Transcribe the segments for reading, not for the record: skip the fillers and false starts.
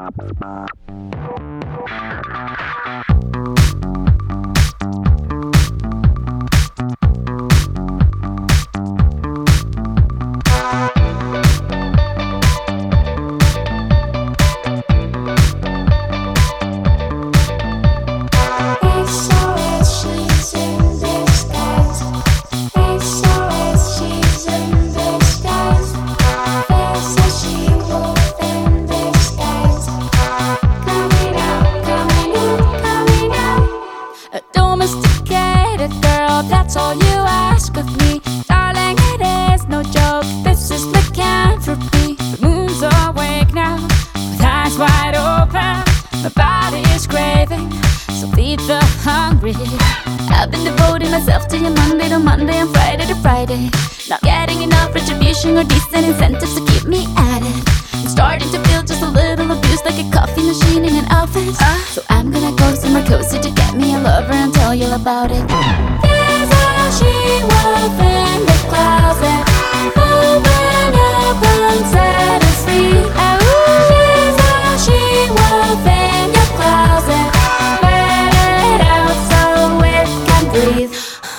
That's all you ask of me, darling, it is no joke. This is lycanthropy. The moon's awake now, with eyes wide open. My body is craving, so feed the hungry. I've been devoting myself to you Monday to Monday and Friday to Friday. Not getting enough retribution or decent incentives to keep me at it. I'm starting to feel just a little abused, like a coffee machine in an office. So I'm gonna go somewhere cozy to get me a lover and tell you about it. She wolf in the closet, open up and set us free. She's a she wolf in your closet, let it out so it can breathe.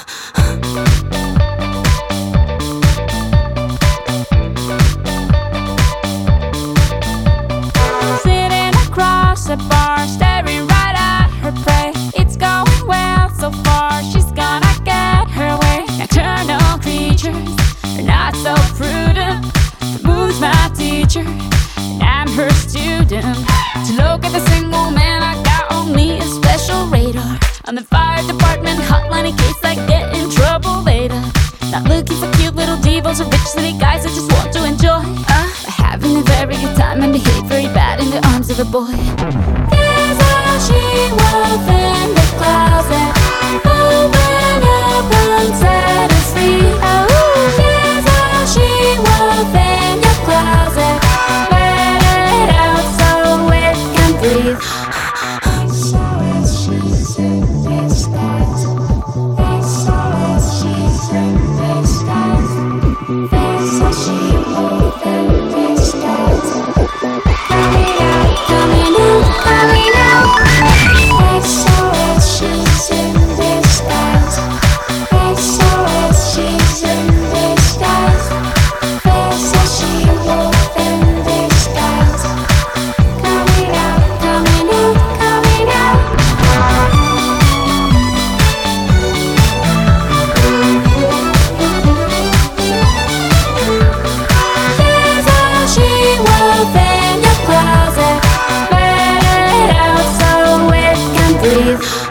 Sitting across the bar, staring right at her prey. It's going well so far, she's gonna get her way. Nocturnal creatures are not so prudent. The moon's my teacher, and I'm her student. To look at the single man, I got on me a special radar. On the fire department hotline in case I get in trouble later. Not looking for cute little divas or rich city guys, I just want to enjoy having a very good time and behave very bad in the arms of a boy. There's a she-wolf in the closet, open up and set us free. There's a she-wolf in your closet, let it out so it can breathe. She's in disguise. She's in disguise. There's a she-wolf in disguise. Coming out, coming out, coming out. She's in disguise. She's in disguise. There's a she-wolf in disguise. Coming out, coming out, coming out. There's a she-wolf in your closet, let it out so it can breathe.